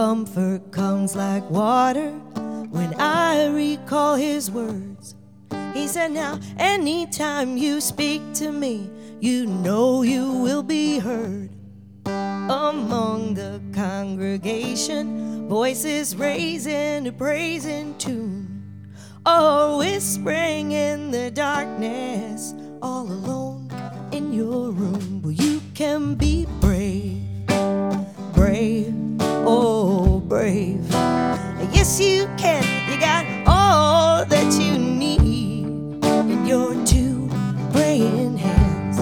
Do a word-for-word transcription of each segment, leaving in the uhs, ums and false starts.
Comfort comes like water when I recall his words. He said, now anytime you speak to me, you know you will be heard. Among the congregation, voices raising a praising tune, or whispering in the darkness, all alone in your room. Well, you can be brave, brave, oh brave. Yes you can, you got all that you need in your two praying hands.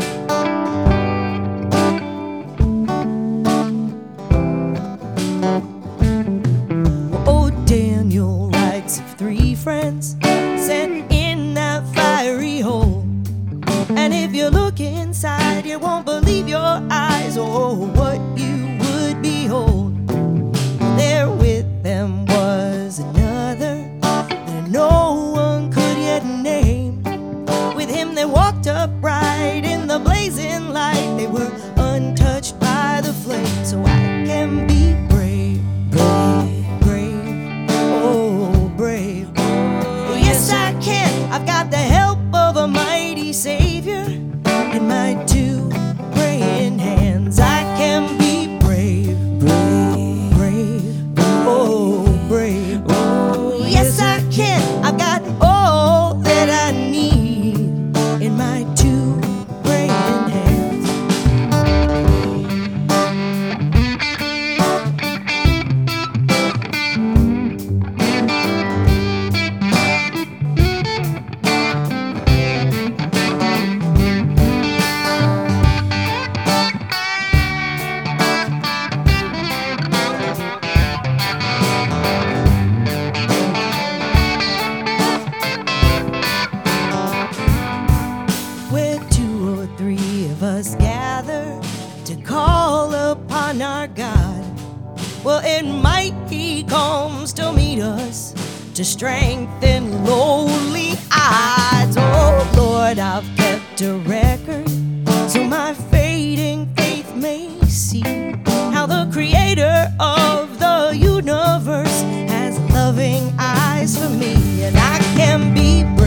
Oh, Daniel writes of three friends sent in that fiery hole. And if you look inside, you won't believe your eyes, or what you would behold. There with them was another that no one could yet name. With him they walked upright in the blazing light. They were untouched by the flame. So I can be brave, brave, brave, oh brave. Oh, yes I can. I've got the help of a mighty Savior in my two praying hands. I can be brave, brave, brave, oh brave. Oh, yes I can. I've got all that I need in my two praying hands. Where two or three of us gather to call upon our God, well, it might He comes to meet us to strengthen lowly odds. Oh Lord, I've kept a record so my fading faith may see how the Creator of the universe has loving eyes for me, and I can be brave.